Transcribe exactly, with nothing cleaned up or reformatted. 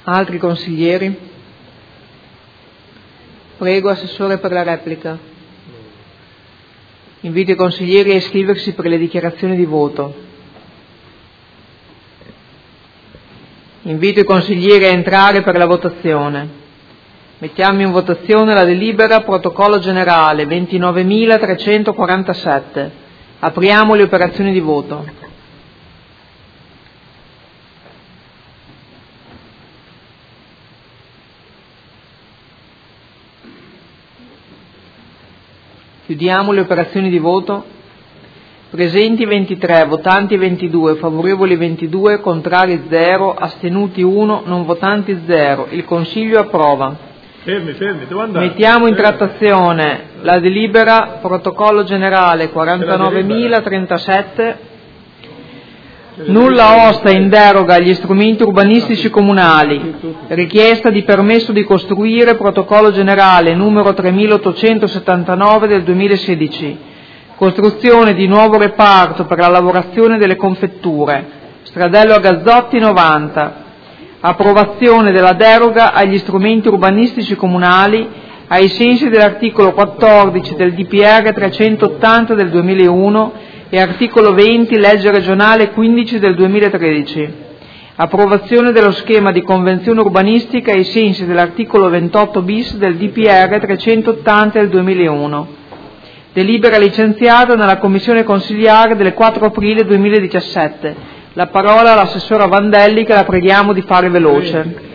Altri consiglieri? Prego, Assessore, per la replica. Invito i consiglieri a iscriversi per le dichiarazioni di voto. Invito i consiglieri a entrare per la votazione. Mettiamo in votazione la delibera protocollo generale ventinovemilatrecentoquarantasette. Apriamo le operazioni di voto. Chiudiamo le operazioni di voto. Presenti ventitré, votanti ventidue, favorevoli ventidue, contrari zero, astenuti uno, non votanti zero. Il Consiglio approva. Fermi, fermi, dove andate? Mettiamo in trattazione la delibera protocollo generale quarantanovemilatrentasette. Nulla osta in deroga agli strumenti urbanistici comunali. Richiesta di permesso di costruire protocollo generale numero tremilaottocentosettantanove del duemilasedici. Costruzione di nuovo reparto per la lavorazione delle confetture. Stradello a Gazzotti novanta. Approvazione della deroga agli strumenti urbanistici comunali ai sensi dell'articolo quattordici del D P R trecentottanta del duemilauno e articolo venti legge regionale quindici del duemilatredici. Approvazione dello schema di convenzione urbanistica ai sensi dell'articolo ventotto bis del D P R trecentottanta del duemilauno. Delibera licenziata nella Commissione Consiliare del quattro aprile duemiladiciassette. La parola all'Assessora Vandelli, che la preghiamo di fare veloce.